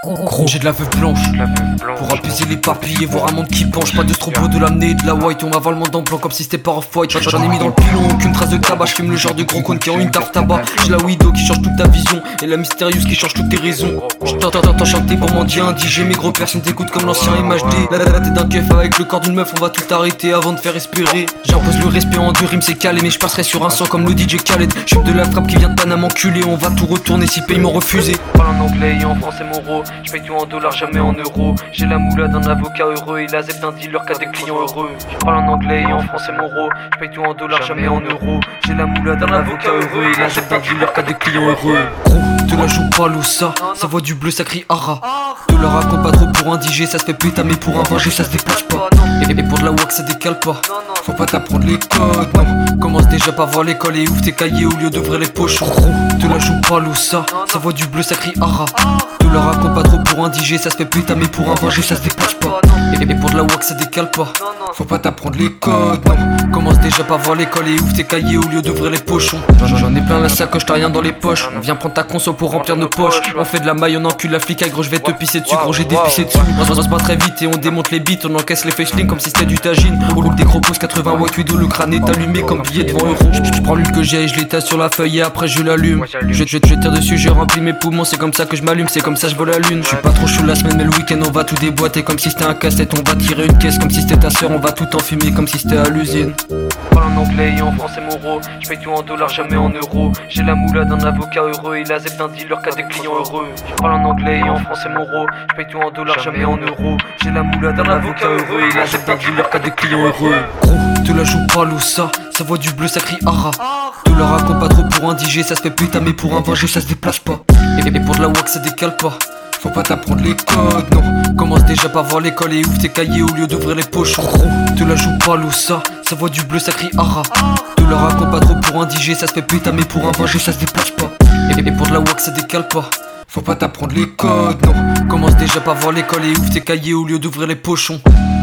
Gros, j'ai de la veuve blanche pour apaiser les papilles et voir un monde qui penche. Pas de strobo, de l'amener, de la white. On m'avale mon dent blanc comme si c'était pas off-white. J'en ai mis dans le pilon, aucune trace de tabac. J'fume le genre de gros con qui ont une tarte tabac. J'ai la widow qui change toute ta vision et la mystérieuse qui change toutes tes raisons. J't'entends chanter pour mendier indigé. Mes gros personnes t'écoutent comme l'ancien MHD. La tête d'un keuf avec le corps d'une meuf. On va tout arrêter avant de faire respirer. J'impose le respect en deux rimes, c'est calé. Mais je passerai sur un son comme le DJ Khaled. J'suis de la frappe qui vient de Panama enculé. On va tout retourner si pays m'ont refusé. Parle en anglais et en français mon ro. J'paye tout en dollars, jamais en euros. J'ai la moula d'un avocat heureux et la zep d'un dealer qui a des clients heureux. Je parle en anglais et en français mon ro. J'paye tout en dollars, jamais en euros. J'ai la moula d'un avocat heureux et la zep d'un dealer qui a des clients heureux. Gros, te la joue pas l'ossa. Ça voit du bleu, ça crie hara. Te la raconte pas trop pour un DJ, ça se fait péter mais pour un vengé ça se déplace pas. Et pour de la wax ça décale pas. Faut pas t'apprendre les codes, non. Commence déjà par voir l'école et ouvre tes cahiers au lieu d'ouvrir les poches. Gros, te la joue pas l'ossa. Ça voit du bleu, ça crie hara. Te la raconte pas trop pour un DJ, ça se fait péter mais pour un vengé ça se déplace pas. Et pour de la wax ça décale pas. Faut pas t'apprendre les codes, non. Commence déjà par voir l'école et ouvre tes cahiers au lieu d'ouvrir les pochons. J'en ai plein la sacoche, t'as rien dans les poches. On vient prendre ta conso pour remplir nos poches. On fait de la maille, on encule la flic, gros je vais te pisser dessus, gros j'ai dépissé dessus. On se bat très vite et on démonte les beats, on encaisse les facelings comme si c'était du tagine. On roule des gros pouces 80 white widow, le crâne est allumé comme billet devant euro. Je prends l'huile que j'ai et je l'étale sur la feuille et après je l'allume. Je tire dessus, je remplis mes poumons, c'est comme ça que je m'allume, c'est comme ça je vole la lune. Je suis pas trop chaud la semaine mais le week-end on va tout déboîter comme si c'était un casse-tête, on va tirer une caisse comme si c'était ta soeur, on va tout enfumer comme si c'était à l'usine. Parle en anglais et en français mon ro. J'paye tout en dollars, jamais en euros. J'ai la moula d'un avocat heureux et la zep d'un dealer qui a des clients heureux. Je parle en anglais et en français mon ro. J'paye tout en dollars, jamais en euros. J'ai la moula d'un avocat heureux et la zep d'un dealer qui a des clients heureux. Gros, te la joue pas l'ossa. Ça voit du bleu, ça crie hara. Te la raconte pas trop pour un DJ, ça se fait péter mais pour un vengé ça se déplace pas. Et pour de la wax ça décale pas. Faut pas t'apprendre les codes, non. Commence déjà par voir l'école et ouvre tes cahiers au lieu d'ouvrir les poches. Gros, te la joue pas l'ossa. Ça voit du bleu, ça crie hara. Te la raconte pas trop pour un DJ, ça se fait péter mais pour un vengé ça se déplace pas. Et pour de la wax ça décale pas. Faut pas t'apprendre les codes, non. Commence déjà par voir l'école et ouvre tes cahiers au lieu d'ouvrir les pochons.